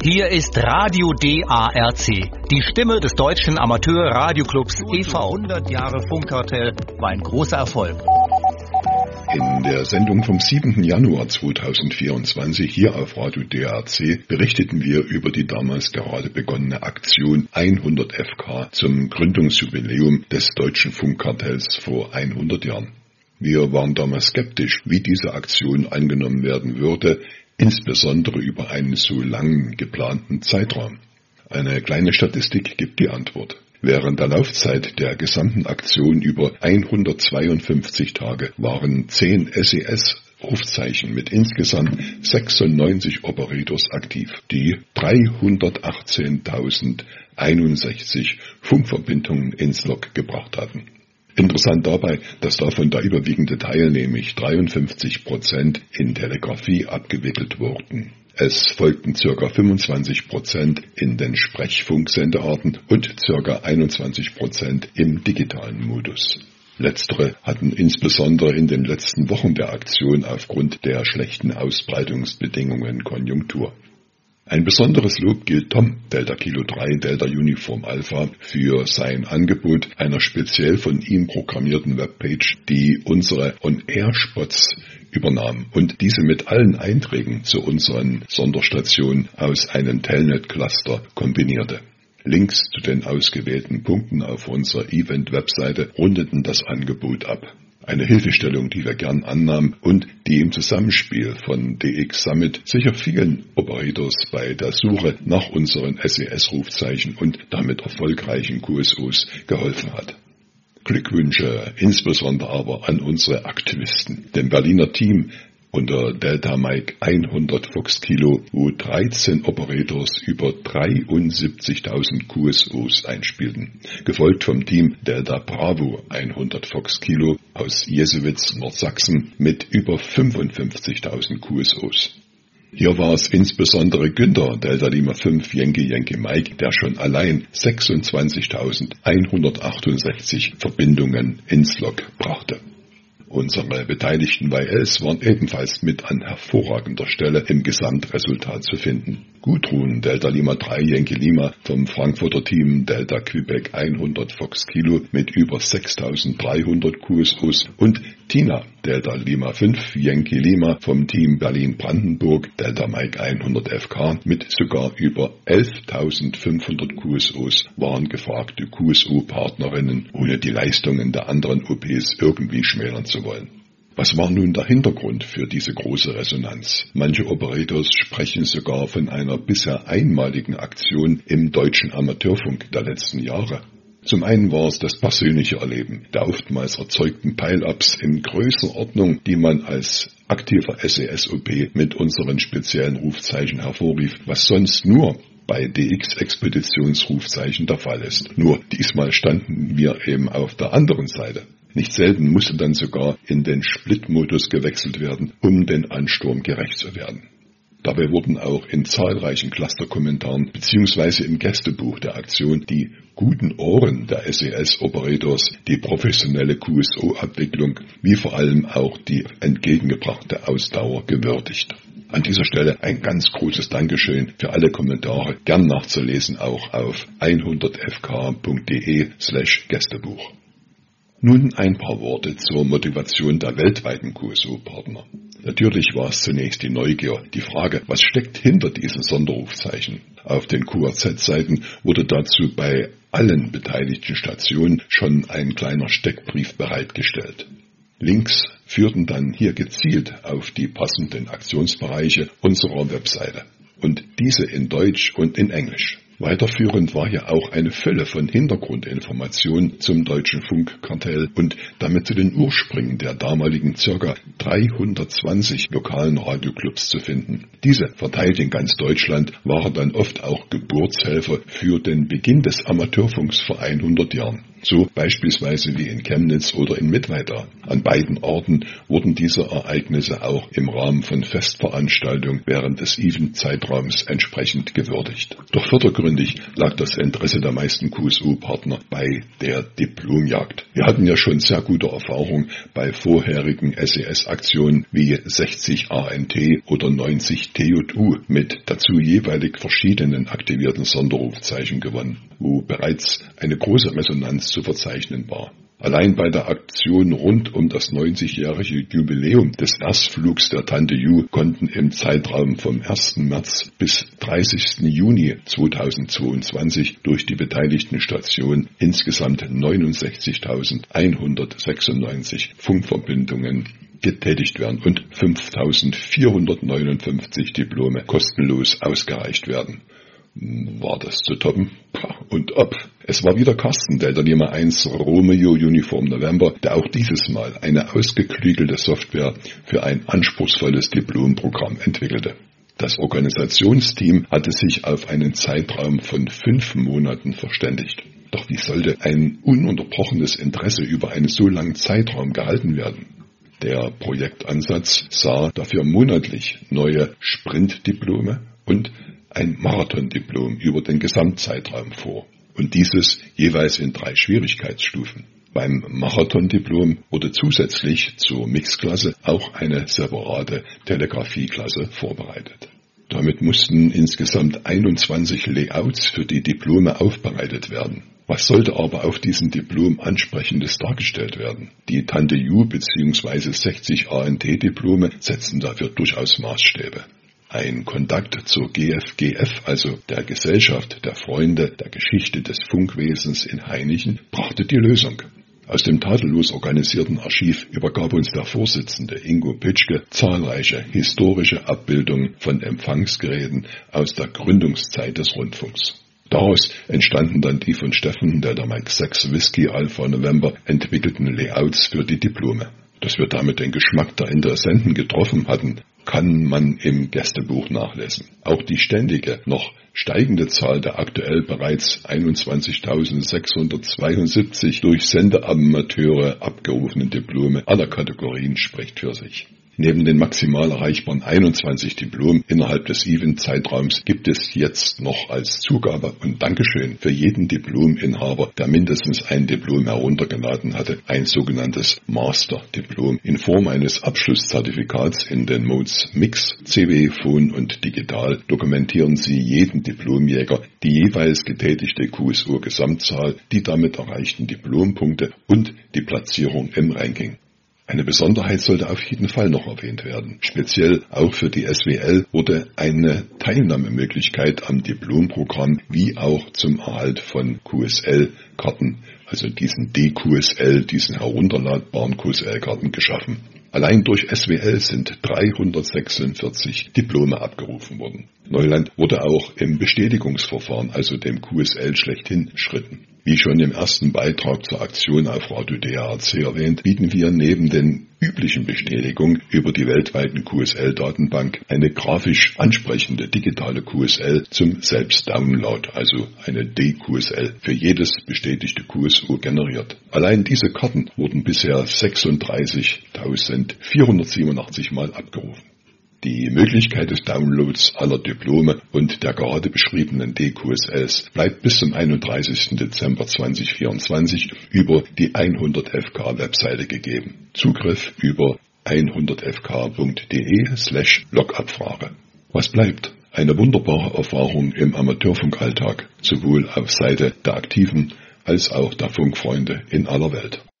Hier ist Radio DARC, die Stimme des deutschen Amateur-Radioclubs e.V. 100 Jahre Funkkartell war ein großer Erfolg. In der Sendung vom 7. Januar 2024 hier auf Radio DARC berichteten wir über die damals gerade begonnene Aktion 100 FK zum Gründungsjubiläum des deutschen Funkkartells vor 100 Jahren. Wir waren damals skeptisch, wie diese Aktion angenommen werden würde, insbesondere über einen so langen geplanten Zeitraum. Eine kleine Statistik gibt die Antwort. Während der Laufzeit der gesamten Aktion über 152 Tage waren 10 SES-Rufzeichen mit insgesamt 96 Operators aktiv, die 318.061 Funkverbindungen ins Log gebracht hatten. Interessant dabei, dass davon der überwiegende Teil, nämlich 53%, in Telegrafie abgewickelt wurden. Es folgten ca. 25% in den Sprechfunksendearten und ca. 21% im digitalen Modus. Letztere hatten insbesondere in den letzten Wochen der Aktion aufgrund der schlechten Ausbreitungsbedingungen Konjunktur. Ein besonderes Lob gilt Tom, Delta Kilo 3, Delta Uniform Alpha, für sein Angebot einer speziell von ihm programmierten Webpage, die unsere On-Air-Spots übernahm und diese mit allen Einträgen zu unseren Sonderstationen aus einem Telnet-Cluster kombinierte. Links zu den ausgewählten Punkten auf unserer Event-Webseite rundeten das Angebot ab. Eine Hilfestellung, die wir gern annahmen und die im Zusammenspiel von DX Summit sicher vielen Operators bei der Suche nach unseren SES-Rufzeichen und damit erfolgreichen QSOs geholfen hat. Glückwünsche insbesondere aber an unsere Aktivisten, dem Berliner Team unter Delta Mike 100 Fox Kilo, wo 13 Operators über 73.000 QSOs einspielten, gefolgt vom Team Delta Bravo 100 Fox Kilo aus Jesewitz, Nordsachsen mit über 55.000 QSOs. Hier war es insbesondere Günther, Delta Lima 5 Yankee Mike, der schon allein 26.168 Verbindungen ins Log brachte. Unsere beteiligten YLs waren ebenfalls mit an hervorragender Stelle im Gesamtresultat zu finden. Gudrun, Delta Lima 3 Yankee Lima vom Frankfurter Team Delta Quebec 100 Fox Kilo mit über 6.300 QSOs und Tina, Delta Lima 5 Yankee Lima vom Team Berlin-Brandenburg Delta Mike 100 FK mit sogar über 11.500 QSOs waren gefragte QSO-Partnerinnen, ohne die Leistungen der anderen OPs irgendwie schmälern zu wollen. Was war nun der Hintergrund für diese große Resonanz? Manche Operators sprechen sogar von einer bisher einmaligen Aktion im deutschen Amateurfunk der letzten Jahre. Zum einen war es das persönliche Erleben der oftmals erzeugten Pile-Ups in Größenordnung, die man als aktiver SES-OP mit unseren speziellen Rufzeichen hervorrief, was sonst nur bei DX-Expeditionsrufzeichen der Fall ist. Nur diesmal standen wir eben auf der anderen Seite. Nicht selten musste dann sogar in den Split-Modus gewechselt werden, um den Ansturm gerecht zu werden. Dabei wurden auch in zahlreichen Cluster-Kommentaren bzw. im Gästebuch der Aktion die guten Ohren der SES-Operators, die professionelle QSO-Abwicklung, wie vor allem auch die entgegengebrachte Ausdauer gewürdigt. An dieser Stelle ein ganz großes Dankeschön für alle Kommentare, gern nachzulesen auch auf 100fk.de/Gästebuch. Nun ein paar Worte zur Motivation der weltweiten QSO-Partner. Natürlich war es zunächst die Neugier, die Frage, was steckt hinter diesen Sonderrufzeichen. Auf den QRZ-Seiten wurde dazu bei allen beteiligten Stationen schon ein kleiner Steckbrief bereitgestellt. Links führten dann hier gezielt auf die passenden Aktionsbereiche unserer Webseite. Und diese in Deutsch und in Englisch. Weiterführend war hier auch eine Fülle von Hintergrundinformationen zum deutschen Funkkartell und damit zu den Ursprüngen der damaligen ca. 320 lokalen Radioclubs zu finden. Diese, verteilt in ganz Deutschland, waren dann oft auch Geburtshelfer für den Beginn des Amateurfunks vor 100 Jahren. so beispielsweise wie in Chemnitz oder in Mittweida. An beiden Orten wurden diese Ereignisse auch im Rahmen von Festveranstaltungen während des Event-Zeitraums entsprechend gewürdigt. Doch vordergründig lag das Interesse der meisten QSO-Partner bei der Diplomjagd. Wir hatten ja schon sehr gute Erfahrungen bei vorherigen SES-Aktionen wie 60 ANT oder 90 TJU mit dazu jeweilig verschiedenen aktivierten Sonderrufzeichen gewonnen, wo bereits eine große Resonanz zu verzeichnen war. Allein bei der Aktion rund um das 90-jährige Jubiläum des Erstflugs der Tante Ju konnten im Zeitraum vom 1. März bis 30. Juni 2022 durch die beteiligten Stationen insgesamt 69.196 Funkverbindungen getätigt werden und 5.459 Diplome kostenlos ausgereicht werden. War das zu toppen? Und ob. Es war wieder Carsten, Delta Lima 1 Romeo Uniform November, der auch dieses Mal eine ausgeklügelte Software für ein anspruchsvolles Diplomprogramm entwickelte. Das Organisationsteam hatte sich auf einen Zeitraum von 5 Monaten verständigt. Doch wie sollte ein ununterbrochenes Interesse über einen so langen Zeitraum gehalten werden? Der Projektansatz sah dafür monatlich neue Sprintdiplome und ein Marathondiplom über den Gesamtzeitraum vor. Und dieses jeweils in 3 Schwierigkeitsstufen. Beim Marathondiplom wurde zusätzlich zur Mixklasse auch eine separate Telegrafieklasse vorbereitet. Damit mussten insgesamt 21 Layouts für die Diplome aufbereitet werden. Was sollte aber auf diesem Diplom Ansprechendes dargestellt werden? Die Tante Ju bzw. 60 ANT-Diplome setzten dafür durchaus Maßstäbe. Ein Kontakt zur GFGF, also der Gesellschaft der Freunde der Geschichte des Funkwesens in Hainichen, brachte die Lösung. Aus dem tadellos organisierten Archiv übergab uns der Vorsitzende Ingo Pitschke zahlreiche historische Abbildungen von Empfangsgeräten aus der Gründungszeit des Rundfunks. Daraus entstanden dann die von Steffen, der Mike 6 Whisky Alpha November, entwickelten Layouts für die Diplome. Dass wir damit den Geschmack der Interessenten getroffen hatten, kann man im Gästebuch nachlesen. Auch die ständige, noch steigende Zahl der aktuell bereits 21.672 durch Sendeamateure abgerufenen Diplome aller Kategorien spricht für sich. Neben den maximal erreichbaren 21 Diplomen innerhalb des Event-Zeitraums gibt es jetzt noch als Zugabe und Dankeschön für jeden Diplominhaber, der mindestens ein Diplom heruntergeladen hatte, ein sogenanntes Master-Diplom in Form eines Abschlusszertifikats in den Modes Mix, CW, Phon und Digital. Dokumentieren Sie jeden Diplomjäger die jeweils getätigte QSO-Gesamtzahl, die damit erreichten Diplompunkte und die Platzierung im Ranking. Eine Besonderheit sollte auf jeden Fall noch erwähnt werden. Speziell auch für die SWL wurde eine Teilnahmemöglichkeit am Diplomprogramm wie auch zum Erhalt von QSL-Karten, also diesen DQSL, diesen herunterladbaren QSL-Karten geschaffen. Allein durch SWL sind 346 Diplome abgerufen worden. Neuland wurde auch im Bestätigungsverfahren, also dem QSL schlechthin, schritten. Wie schon im ersten Beitrag zur Aktion auf Radio DRC erwähnt, bieten wir neben den üblichen Bestätigungen über die weltweiten QSL-Datenbank eine grafisch ansprechende digitale QSL zum Selbstdownload, also eine DQSL, für jedes bestätigte QSO generiert. Allein diese Karten wurden bisher 36.487 Mal abgerufen. Die Möglichkeit des Downloads aller Diplome und der gerade beschriebenen DQSLs bleibt bis zum 31. Dezember 2024 über die 100FK Webseite gegeben. Zugriff über 100fk.de/Logabfrage. Was bleibt? Eine wunderbare Erfahrung im Amateurfunkalltag, sowohl auf Seite der Aktiven als auch der Funkfreunde in aller Welt.